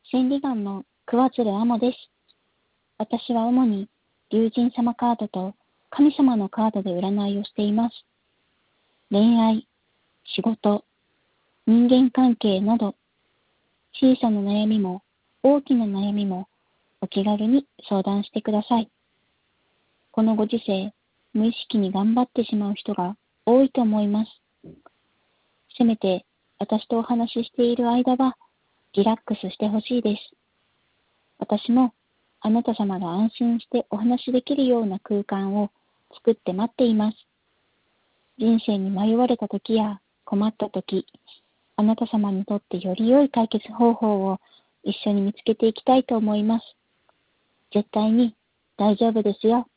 心理眼の桑鶴あもです。私は主に龍神様カードと神様のカードで占いをしています。恋愛、仕事、人間関係など、小さな悩みも大きな悩みもお気軽に相談してください。このご時世、無意識に頑張ってしまう人が多いと思います。せめて私とお話ししている間はリラックスしてほしいです。私もあなた様が安心してお話しできるような空間を作って待っています。人生に迷われた時や困った時、あなた様にとってより良い解決方法を一緒に見つけていきたいと思います。絶対に大丈夫ですよ。